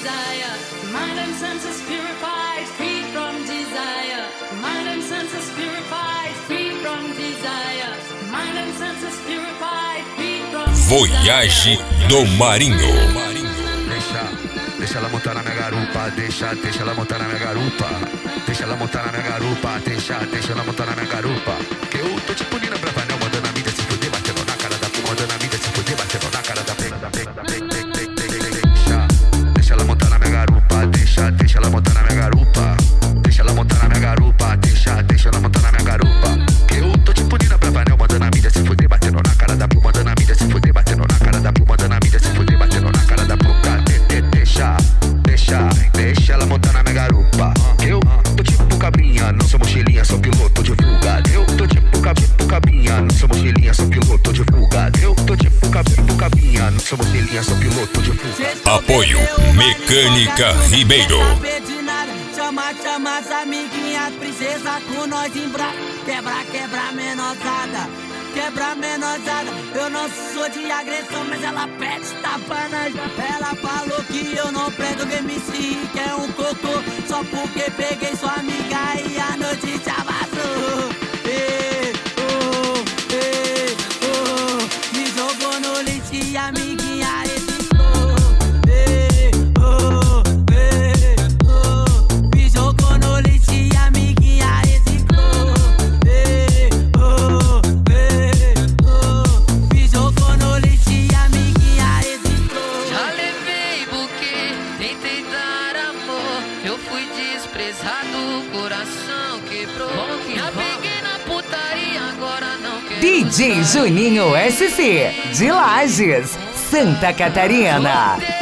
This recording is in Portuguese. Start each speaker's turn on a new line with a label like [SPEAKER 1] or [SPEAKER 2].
[SPEAKER 1] desire. Mind and senses purified, free from desire. Mind and senses purified, free from desire. Mind and senses purified, free from
[SPEAKER 2] Voyage do Marinho.
[SPEAKER 3] Deixa ela montar na minha garupa, deixa ela montar na minha garupa. Deixa ela montar na minha garupa, deixa ela montar na minha garupa. Que eu tô tipo Nina Bravanel, mandando a mídia se fuder, batendo na cara da porra, mandando a mídia se fuder, batendo na cara da deixa ela montar na minha garupa, deixa ela montar na minha garupa. Deixa ela montar na minha garupa, deixa ela montar na minha garupa. Que eu tô tipo Nina Bravanel, mandando a mídia se fuder, batendo na cara da porra, mandando a mídia se fuder, batendo na cara da porra, mandando a mídia se fuder, batendo na cara da porra. Deixa ela montar na minha garupa. Eu tô tipo cabrinha, não sou mochilinha, sou piloto de fuga. Eu tô tipo cabrinha, não sou mochilinha, sou piloto de fuga. Eu tô tipo cabrinha, não sou mochilinha, sou piloto de fuga.
[SPEAKER 2] Apoio Mecânica Ribeiro.
[SPEAKER 4] Chama as amiguinhas, princesa com nós em braço. Quebra menosada. Quebra menosada, eu não sou de agressão, mas ela pede tapa na janta. Ela falou que eu não prendo MC, que é um cocô, só porque peguei sua amiga e a notícia vazou. Me jogou no lixo e a amiguinha hesitou. Me jogou no lixo e a amiguinha hesitou.
[SPEAKER 5] DJ Juninho SC, de Lages, Santa Catarina.